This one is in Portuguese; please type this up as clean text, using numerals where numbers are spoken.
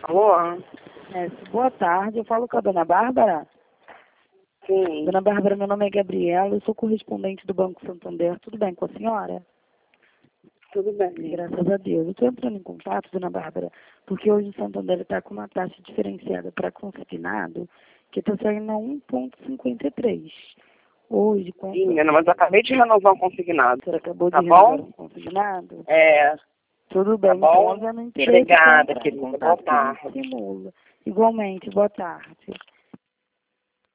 Alô? Boa tarde, eu falo com a dona Bárbara. Sim. Dona Bárbara, meu nome é Gabriela, eu sou correspondente do Banco Santander. Tudo bem com a senhora? Tudo bem. Graças a Deus. Eu estou entrando em contato, dona Bárbara, porque hoje o Santander está com uma taxa diferenciada para consignado, que está saindo a 1,53. Hoje, quanto... Sim, menina, mas eu acabei de renovar um consignado. Você acabou Tá de bom? renovar o consignado? É, Tudo tá bem, bom? então já não interessa Obrigada, entrar em querida. Boa contato que a gente tarde. simula. Igualmente, boa tarde.